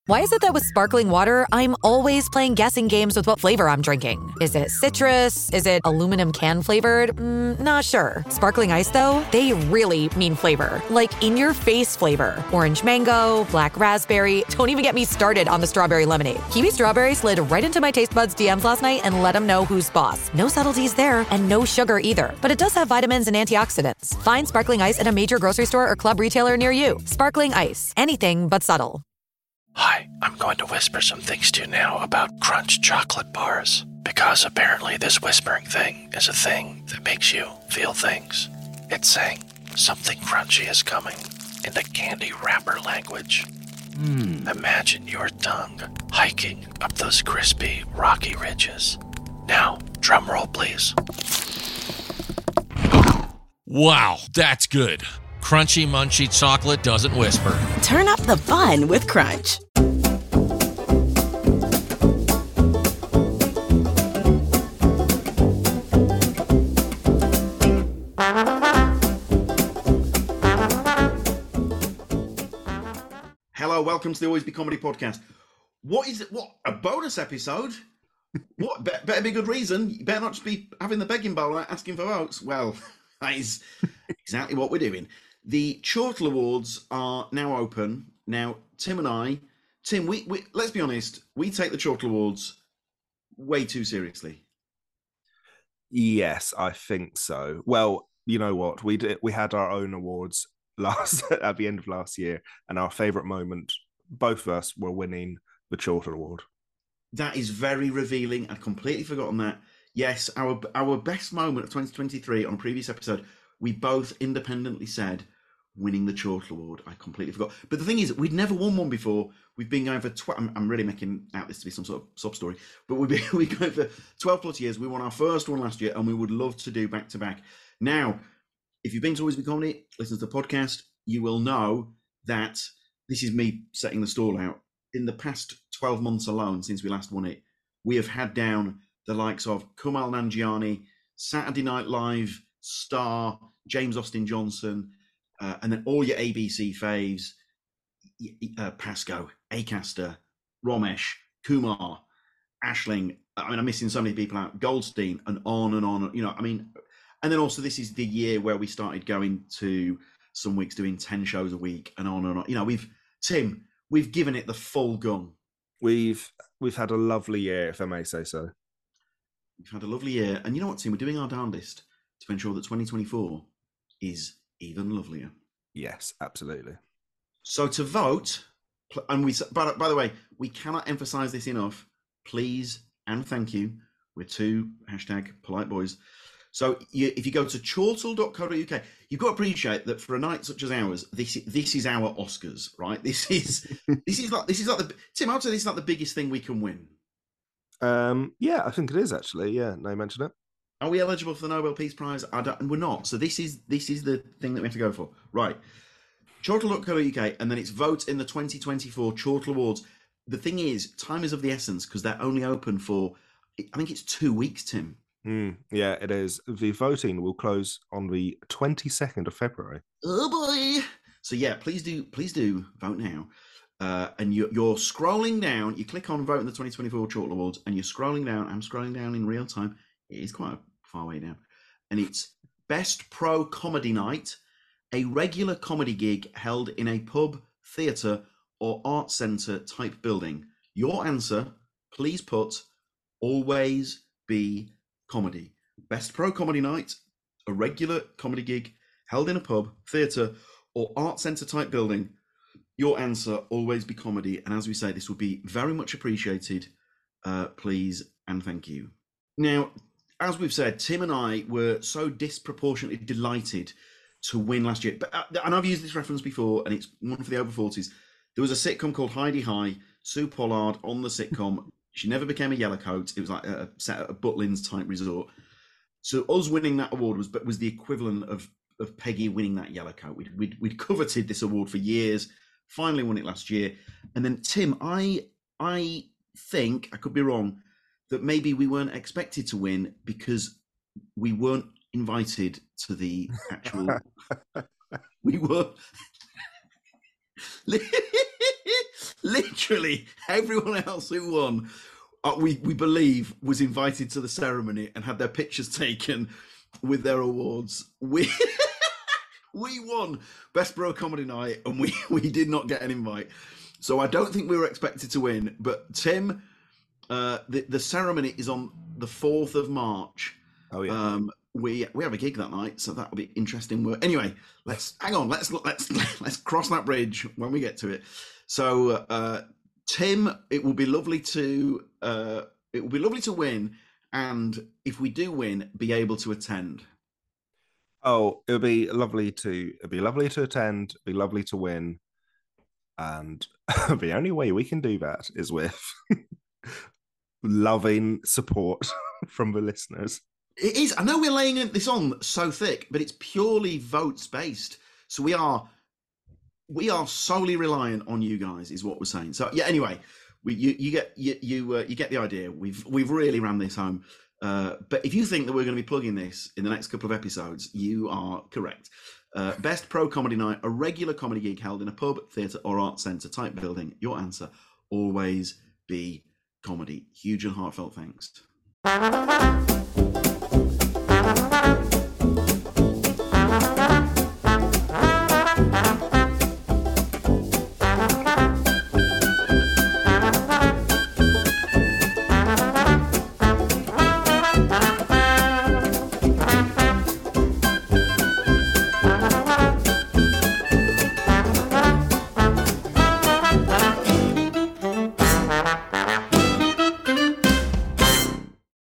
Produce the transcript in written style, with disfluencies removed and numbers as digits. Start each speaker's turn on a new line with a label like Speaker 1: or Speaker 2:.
Speaker 1: Why is it that with sparkling water, I'm always playing guessing games with what flavor I'm drinking? Is it citrus? Is it aluminum can flavored? Not sure. Sparkling ice, though, they really mean flavor. Like in-your-face flavor. Orange mango, black raspberry. Don't even get me started on the strawberry lemonade. Kiwi Strawberry slid right into my taste buds DMs last night and let them know who's boss. No subtleties there, and no sugar either. But it does have vitamins and antioxidants. Find sparkling ice at a major grocery store or club retailer near you. Sparkling ice. Anything but subtle.
Speaker 2: Hi, I'm going to whisper some things to you now about Crunch chocolate bars, because apparently this whispering thing is a thing that makes you feel things. It's saying something crunchy is coming in the candy wrapper language. Imagine your tongue hiking up those crispy, rocky ridges. Now, drum roll, please.
Speaker 3: Wow, that's good. Crunchy, munchy chocolate doesn't whisper.
Speaker 4: Turn up the fun with Crunch.
Speaker 5: Hello, welcome to the Always Be Comedy podcast. What is it? What, a bonus episode? What, better be a good reason. You better not just be having the begging bowl asking for votes. Well, that is exactly what we're doing. The Chortle Awards are now open. Now, Tim and I, we let's be honest, we take the Chortle Awards way too seriously.
Speaker 6: Yes, I think so. Well, you know what? We had our own awards at the end of last year, and our favourite moment, both of us were winning the Chortle Award.
Speaker 5: That is very revealing. I'd completely forgotten that. Yes, our best moment of 2023 on a previous episode, we both independently said winning the Chortle Award. I completely forgot. But the thing is, we'd never won one before. We've been going for I'm really making out this to be some sort of sub story, but we're going for 12 plus years. We won our first one last year, and we would love to do back to back. Now, if you've been to Always Be Comedy, listen to the podcast, you will know that this is me setting the stall out. In the past 12 months alone, since we last won it, we have had down the likes of Kumail Nanjiani, Saturday Night Live star James Austin Johnson, and then all your ABC faves, Pasco, Acaster, Romesh, Kumar, Aisling. I mean, I'm missing so many people out. Goldstein, and on and on. You know, I mean, and then also this is the year where we started going to some weeks doing 10 shows a week and on and on. You know, we've given it the full gun.
Speaker 6: We've had a lovely year, if I may say so.
Speaker 5: We've had a lovely year, and you know what, Tim? We're doing our darndest to ensure that 2024 is even lovelier.
Speaker 6: Yes, absolutely.
Speaker 5: So to vote, and by the way, we cannot emphasize this enough. Please and thank you. We're two #polite boys. So if you go to chortle.co.uk, you've got to appreciate that for a night such as ours, this is our Oscars, right? This is like the Tim. I would say this is like the biggest thing we can win.
Speaker 6: Yeah, I think it is actually. Yeah, no, mention it.
Speaker 5: Are we eligible for the Nobel Peace Prize? We're not. So this is the thing that we have to go for, right? Chortle.co.uk, and then it's vote in the 2024 Chortle Awards. The thing is, time is of the essence because they're only open for, I think it's 2 weeks, Tim.
Speaker 6: Yeah, it is. The voting will close on the 22nd of February.
Speaker 5: Oh boy! So yeah, please do vote now. And you're scrolling down. You click on vote in the 2024 Chortle Awards, and you're scrolling down. I'm scrolling down in real time. It is quite a far way down, and it's Best Pro Comedy Night, a regular comedy gig held in a pub, theatre, or art centre type building. Your answer, please put Always Be Comedy. Best Pro Comedy Night, a regular comedy gig held in a pub, theatre, or art centre type building. Your answer, Always Be Comedy. And as we say, this would be very much appreciated. Please and thank you. Now, as we've said, Tim and I were so disproportionately delighted to win last year. But and I've used this reference before, and it's one for the over 40s. There was a sitcom called Heidi High. Sue Pollard on the sitcom. She never became a yellowcoat. It was like a set at a Butlins type resort. So us winning that award was the equivalent of Peggy winning that yellowcoat. We'd coveted this award for years. Finally won it last year. And then Tim, I think, I could be wrong, that maybe we weren't expected to win because we weren't invited to the actual. We were. Literally everyone else who won, we believe, was invited to the ceremony and had their pictures taken with their awards. We won Best Bro Comedy Night, and we did not get an invite. So I don't think we were expected to win. But Tim, the ceremony is on the 4th of March.
Speaker 6: Oh yeah.
Speaker 5: We have a gig that night, so that'll be interesting work. Anyway, let's cross that bridge when we get to it. So, Tim, it will be lovely to win, and if we do win, be able to attend.
Speaker 6: Oh, it would be lovely to attend. It'd be lovely to win, and the only way we can do that is with loving support from the listeners.
Speaker 5: It is. I know we're laying this on so thick, but it's purely votes based. So we are solely reliant on you guys, is what we're saying. So yeah. Anyway, you get the idea. We've really ran this home. But if you think that we're going to be plugging this in the next couple of episodes, you are correct. Best Pro Comedy Night, a regular comedy gig held in a pub, theatre, or arts centre type building. Your answer always be comedy. Huge and heartfelt thanks.